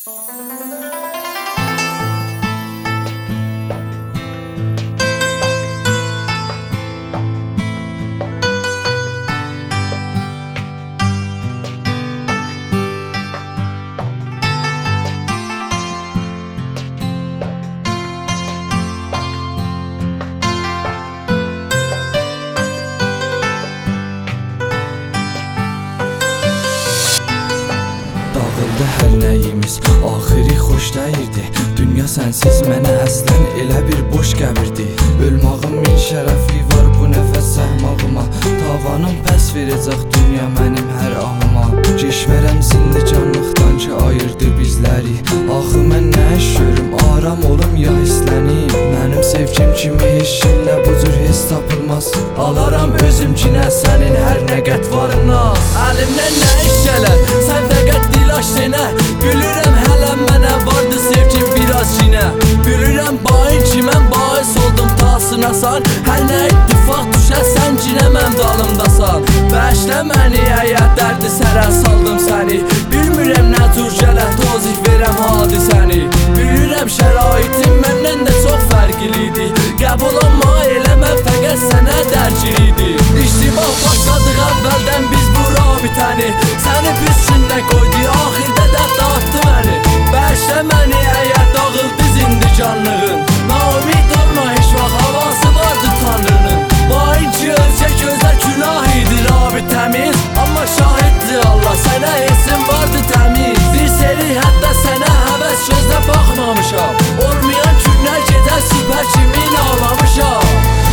Dağıldı hər nəyimiz, axiri xoş dəyirdi. Dünya sənsiz mənə əslən elə bir boş qəbirdi. Ölmağım min şərəfi var bu nəfəs səhmağıma. Tavanım pəs verəcək dünya mənim hər ahıma. Keşvərəm zinli canlıqdan ki ayırdı bizləri. Axı mən nə iş görüm, aram olum ya hislənim. Mənim sevgim kimi heç kimlə bu cür hiss tapılmaz. Alaram özümkinə sənin hər nə qət varına. Əlimdən nə iş gələr, sən fəqət dilaş denə. Gülürəm hələ mənə vardı sevgim biraz kinə. Gülürəm bain ki mən bahis oldum tasınasan. Hər nə ittifaq düşər sən cinə mən dalımdasan. Bəşlə məni əgər dərdi sərə saldım səni. Bilmirəm nə cür gələ tozih verəm hadisəni. Bilirəm şəraitim məndən də çox fərqliydi. Qəbul olma elə mən fəqət sənə dərgir idi. İştibah başladıq əvvəldən biz bu rabitəni. Səni pis gündə qoydu axirdə də dağıtdı məni. Bəşlə məni əgər dağıldı zindicanlığın. Naumid olma heç vaxt havası vardı tanrının. Bain ki ölçək gözlər günah idi rabitəmiz. Amma şahiddir Allah sənə hissin vardı təmiz. Bir seri hətta sənə həvəs gözlə baxmamışam. Olmayan günlər gedər süpər kimin ağlamışam.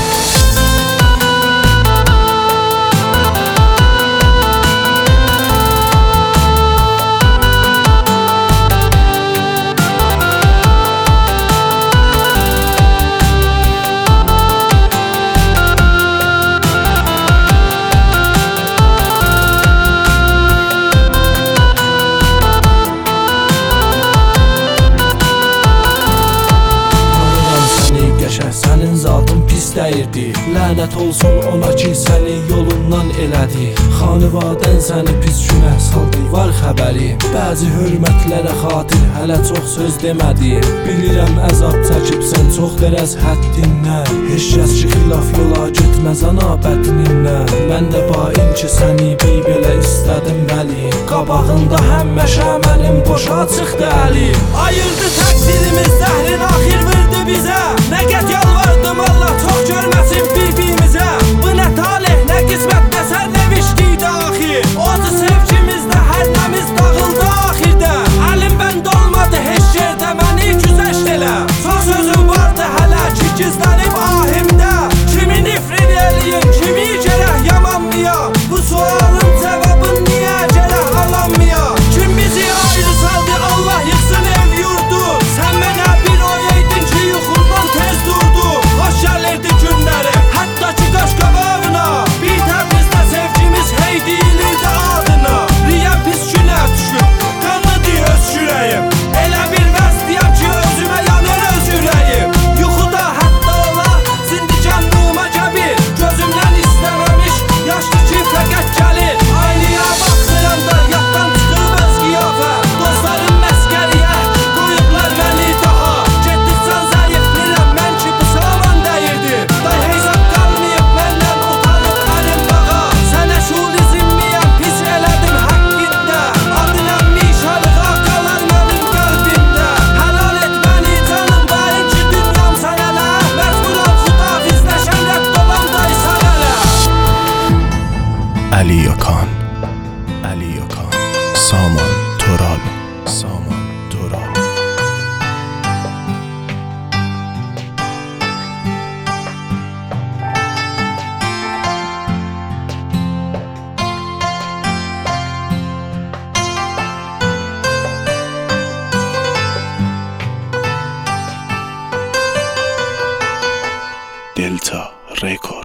Sənin zadın pis dəyirdi. Lənət olsun ona ki səni yolundan elədi. Xanıvadən səni pis günə saldı var xəbəri. Bəzi hörmətlərə xatir hələ çox söz demədim. Bilirəm əzab çəkibsən çox dərəz həddindən. Heç kəs ki xilaf yola getməz ana bətnindən. Mən də bain ki səni belə istədim bəli. Qabağında həmməşə mənim boşa çıxdı əli. Ayırdı təqdirimiz zəhrin axir verdi bizə. Nə qət yalvardım Allah çox görməsin bir-birimizə. Bu nə talih nə qismət nə sərnəvişdiydi axir. Ozu sevgimizdə hər nəmiz dağıldı axirdə. Əlim bənd olmadı heç yerdə məni güzəşt elə. Çox sözüm vardı hələ ki gizlənib ahimdə. Kimi nifrin eləyim kimi gərək yamanmaya. Bu sualın cavabın niyə gərək alanmaya. Kim bizi ayrı saldı Allah yıxsın ev yurdu. Sən mənə bir oyaydın ki yuxumdan tez durdu. Hoş gəlirdi günlərim hətta ki qaş qabağına. Bir təbrizdə sevgimiz hey deyilirdi adına. Riya pis günə düşüb qanlıdı öz kürəyim. Elə bir vəzdiyəm ki özümə yanır öz ürəyim. Yuxuda hətta ola zindicanlığıma gəbir. Gözümdən istəməmiş yaşlı ki fəqət gəlir. Aynıya baxıram da yaddan çıxıb öz qiyafə. Dostlarım məskəriyə qoyublar məni daha. Getdikcən zəiflirəm mən ki bu saman dəyirdi. Day heyzat qalmayıb məndən utanıb ərim bağa. Sənə şulizm miyəm pis elədim həqqində. Adınam mişalığa qalar mənim qəlbimdə. Helal et məni canım bain ki dünyam sənələ. Məcburam xudafizləşəm rədd olan daysan ələ. Ali Yakan, Ali Yakan, Saman Toral, Saman Toral. Delta Records.